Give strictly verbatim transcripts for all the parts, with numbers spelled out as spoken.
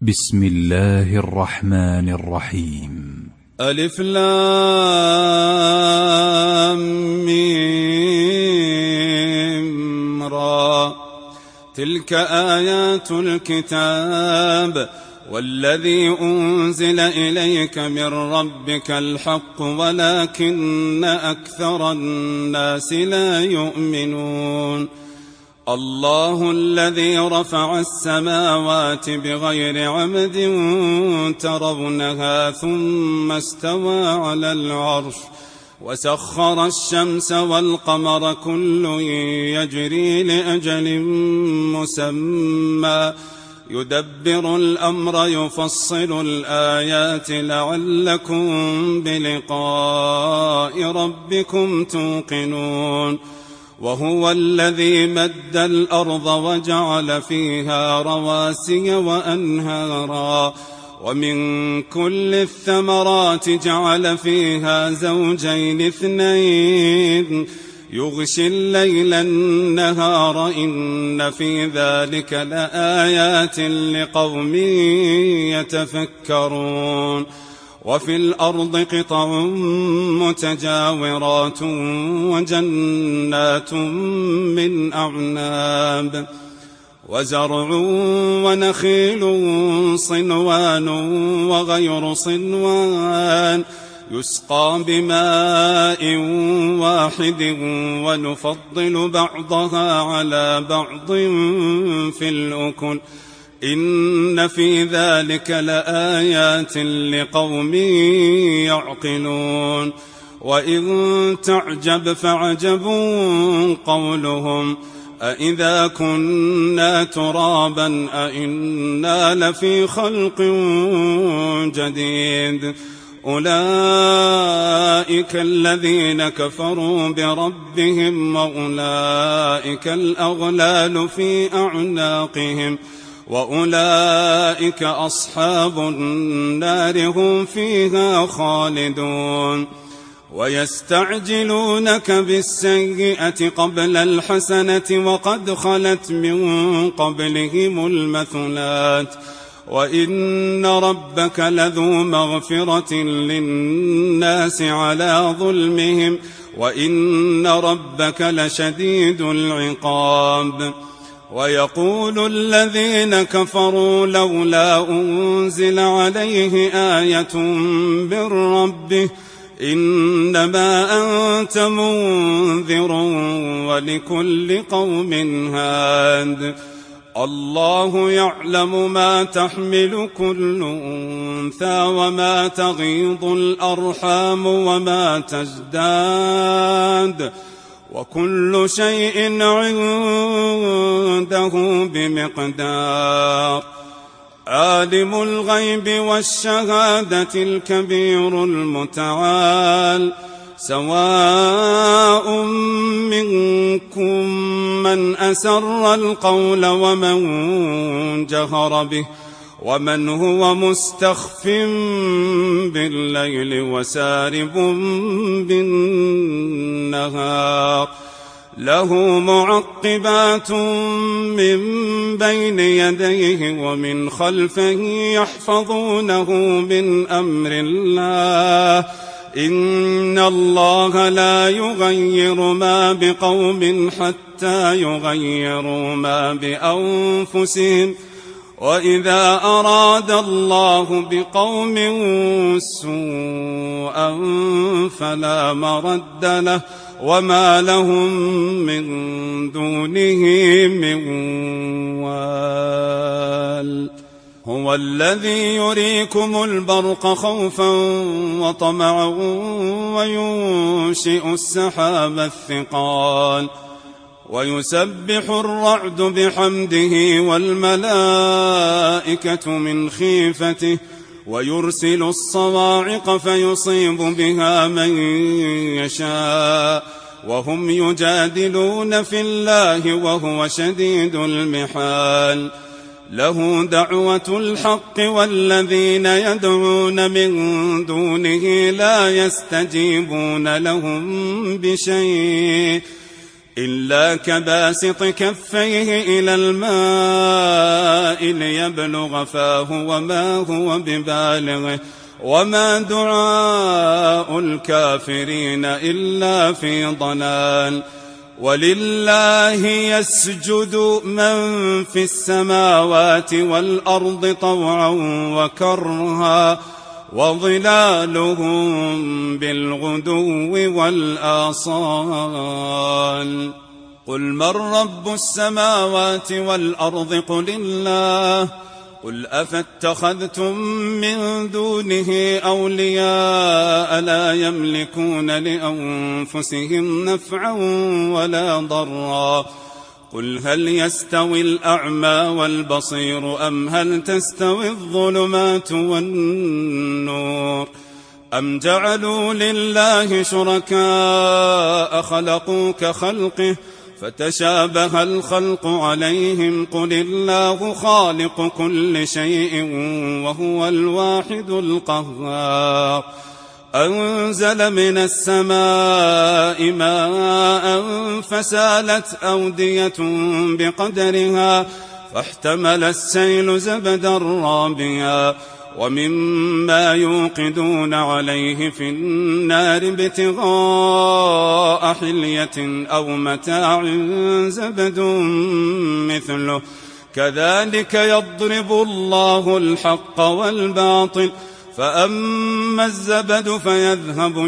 بسم الله الرحمن الرحيم. ألف لام ميم را. تلك آيات الكتاب والذي أنزل إليك من ربك الحق ولكن أكثر الناس لا يؤمنون. الله الذي رفع السماوات بغير عمد ترونها ثم استوى على العرش وسخر الشمس والقمر كل يجري لأجل مسمى يدبر الأمر يفصل الآيات لعلكم بلقاء ربكم توقنون. وهو الذي مد الأرض وجعل فيها رواسي وأنهارا ومن كل الثمرات جعل فيها زوجين اثنين يغشي الليل النهار إن في ذلك لآيات لقوم يتفكرون. وفي الأرض قطع متجاورات وجنات من أعناب وزرع ونخيل صنوان وغير صنوان يسقى بماء واحد ونفضل بعضها على بعض في الأكل إن في ذلك لآيات لقوم يعقلون. وإن تعجب فعجب قولهم أإذا كنا ترابا أإنا لفي خلق جديد. أولئك الذين كفروا بربهم وأولئك الأغلال في أعناقهم وأولئك أصحاب النار هم فيها خالدون. ويستعجلونك بالسيئة قبل الحسنة وقد خلت من قبلهم المثلات وإن ربك لذو مغفرة للناس على ظلمهم وإن ربك لشديد العقاب. ويقول الذين كفروا لولا أنزل عليه آية من ربه إنما أنت منذر ولكل قوم هاد. الله يعلم ما تحمل كل أنثى وما تغيض الأرحام وما تزداد وكل شيء عنده بمقدار. عالم الغيب والشهادة الكبير المتعال. سواء منكم من أسر القول ومن جهر به ومن هو مستخف بالليل وسارب بالنهار له معقبات من بين يديه ومن خلفه يحفظونه من أمر الله إن الله لا يغير ما بقوم حتى يغيروا ما بأنفسهم وإذا أراد الله بقوم سوءا فلا مرد له وما لهم من دونه من وال. هو الذي يريكم البرق خوفا وطمعا وينشئ السحاب الثقال ويسبح الرعد بحمده والملائكة من خيفته ويرسل الصواعق فيصيب بها من يشاء وهم يجادلون في الله وهو شديد المحال. له دعوة الحق والذين يدعون من دونه لا يستجيبون لهم بشيء إلا كباسط كفيه إلى الماء ليبلغ فاه وما هو ببالغه وما دعاء الكافرين إلا في ضلال. ولله يسجد من في السماوات والأرض طوعا وكرها وظلالهم بالغدو والآصال. قل من رب السماوات والأرض قل الله. قل أفاتخذتم من دونه أولياء لا يملكون لأنفسهم نفعا ولا ضرا. قل هل يستوي الأعمى والبصير أم هل تستوي الظلمات والنور أم جعلوا لله شركاء خلقوا كخلقه فتشابه الخلق عليهم. قل الله خالق كل شيء وهو الواحد القهار. أنزل من السماء ماء فسالت أودية بقدرها فاحتمل السيل زبدا رابيا ومما يوقدون عليه في النار ابتغاء حلية أو متاع زبد مثله كذلك يضرب الله الحق والباطل. فأما الزبد فيذهب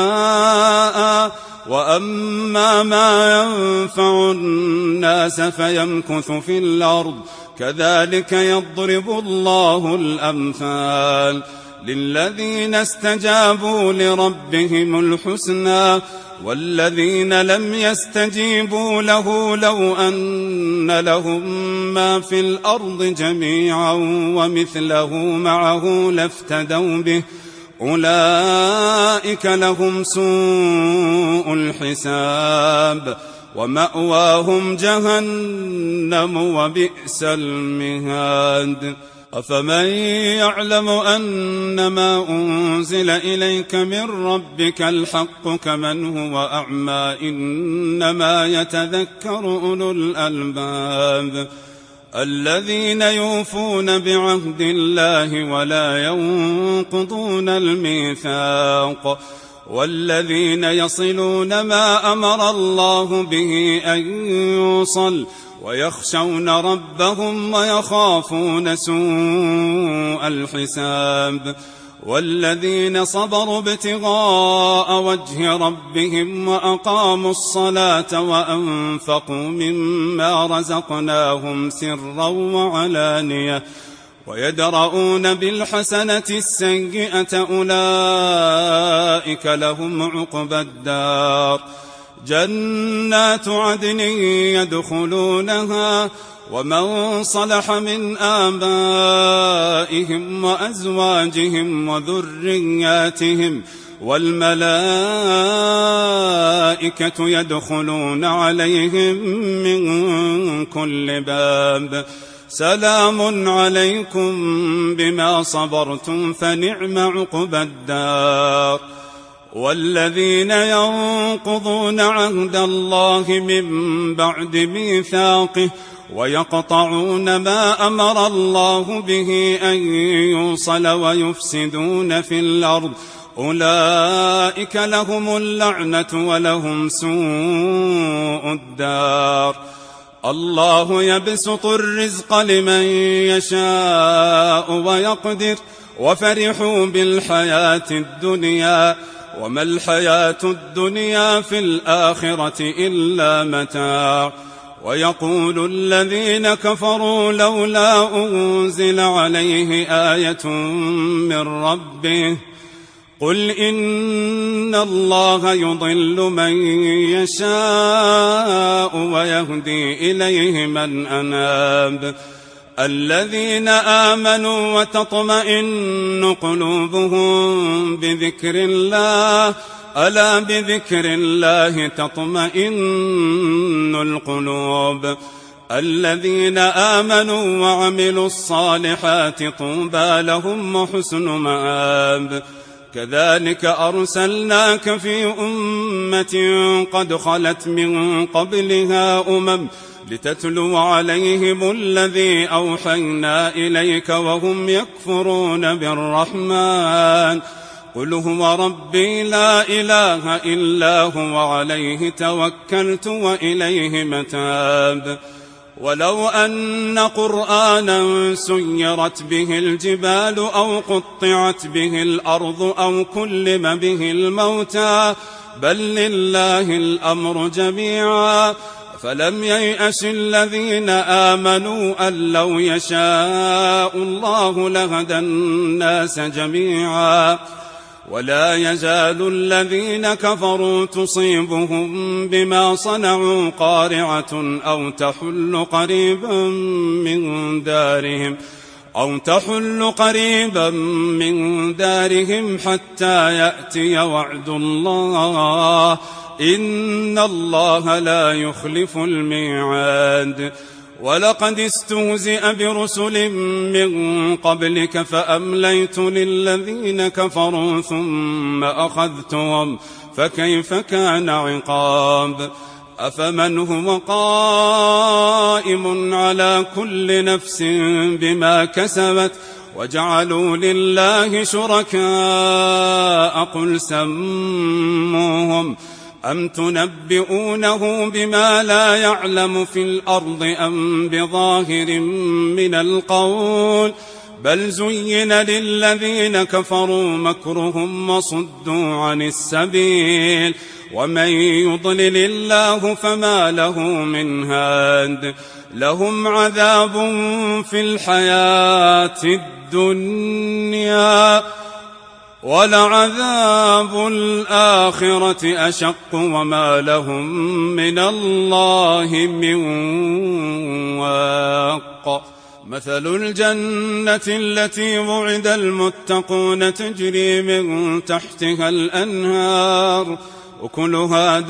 جفاء وأما ما ينفع الناس فيمكث في الأرض كذلك يضرب الله الأمثال. للذين استجابوا لربهم الحسنى والذين لم يستجيبوا له لو أن لهم ما في الأرض جميعا ومثله معه لافتدوا به أولئك لهم سوء الحساب ومأواهم جهنم وبئس المهاد. أفمن يعلم أنما أنزل إليك من ربك الحق كمن هو أعمى إنما يتذكر أولو الألباب الذين يوفون بعهد الله ولا ينقضون الميثاق والذين يصلون ما أمر الله به أن يوصل ويخشون ربهم ويخافون سوء الحساب والذين صبروا ابتغاء وجه ربهم وأقاموا الصلاة وأنفقوا مما رزقناهم سرا وعلانية ويدرؤون بالحسنة السيئة أولئك لهم عقبى الدار جنات عدن يدخلونها ومن صلح من آبائهم وأزواجهم وذرياتهم والملائكة يدخلون عليهم من كل باب سلام عليكم بما صبرتم فنعم عقبى الدار. والذين ينقضون عهد الله من بعد ميثاقه ويقطعون ما أمر الله به أن يوصل ويفسدون في الأرض أولئك لهم اللعنة ولهم سوء الدار. الله يبسط الرزق لمن يشاء ويقدر وفرحوا بالحياة الدنيا وما الحياة الدنيا في الآخرة إلا متاع. ويقول الذين كفروا لولا أنزل عليه آية من ربه قل إن الله يضل من يشاء ويهدي إليه من أناب. الذين آمنوا وتطمئن قلوبهم بذكر الله ألا بذكر الله تطمئن القلوب. الذين آمنوا وعملوا الصالحات طوبى لهم وحسن مآب. كذلك أرسلناك في أمة قد خلت من قبلها أمم لتتلو عليهم الذي أوحينا إليك وهم يكفرون بالرحمن قل هو ربي لا إله إلا هو عليه توكلت وإليه متاب ولو أن قرآنا سيرت به الجبال أو قطعت به الأرض أو كلم به الموتى بل لله الأمر جميعا فلم ييأس الذين آمنوا أن لو يشاء الله لهدى الناس جميعا ولا يزال الذين كفروا تصيبهم بما صنعوا قارعة أو تحل قريبا من دارهم أو تحل قريبا من دارهم حتى يأتي وعد الله إن الله لا يخلف الميعاد ولقد استهزئ برسل من قبلك فأمليت للذين كفروا ثم أخذتهم فكيف كان عقاب أفمن هو قائم على كل نفس بما كسبت وجعلوا لله شركاء قل سموهم أم تنبئونه بما لا يعلم في الأرض أم بظاهر من القول بل زين للذين كفروا مكرهم وصدوا عن السبيل ومن يضلل الله فما له من هاد لهم عذاب في الحياة الدنيا ولعذاب الآخرة أشق وما لهم من الله من واق مثل الجنة التي وعد المتقون تجري من تحتها الأنهار أكلها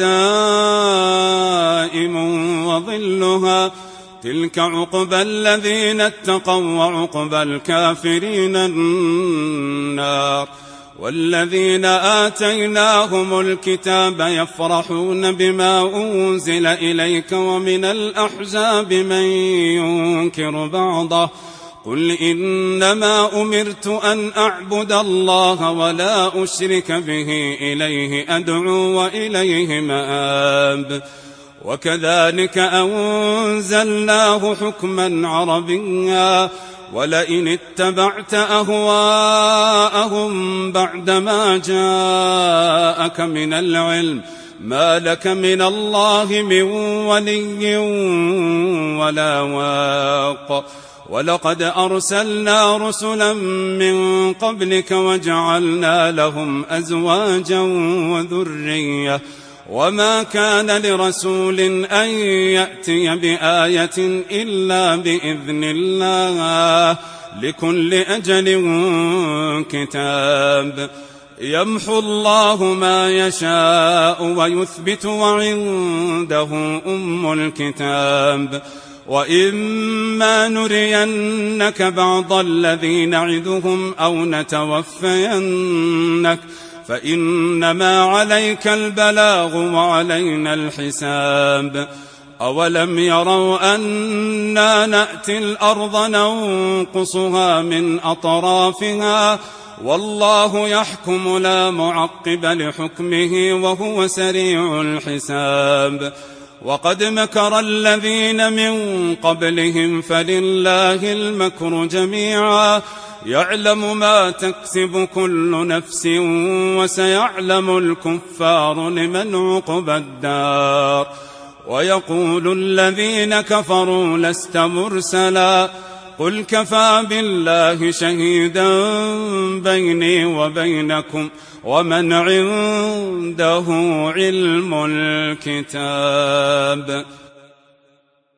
دائم وظلها تلك عقبى الذين اتقوا وعقبى الكافرين النار والذين آتيناهم الكتاب يفرحون بما أنزل إليك ومن الأحزاب من ينكر بعضه قل إنما أمرت أن أعبد الله ولا أشرك به إليه أدعو وإليه مآب وكذلك أنزلناه حكما عربيا ولئن اتبعت أهواءهم بعدما جاءك من العلم ما لك من الله من ولي ولا واق ولقد أرسلنا رسلا من قبلك وجعلنا لهم أزواجا وذرية وما كان لرسول أن يأتي بآية إلا بإذن الله لكل أجل كتاب يمحو الله ما يشاء ويثبت وعنده أم الكتاب وإما نرينك بعض الذي نعدهم أو نتوفينك فإنما عليك البلاغ وعلينا الحساب أولم يروا أنا نأتي الأرض ننقصها من أطرافها والله يحكم لا معقب لحكمه وهو سريع الحساب وقد مكر الذين من قبلهم فلله المكر جميعا يعلم ما تكسب كل نفس وسيعلم الكفار لمن عقبى الدار ويقول الذين كفروا لست مرسلا قل كفى بالله شهيدا بيني وبينكم ومن عنده علم الكتاب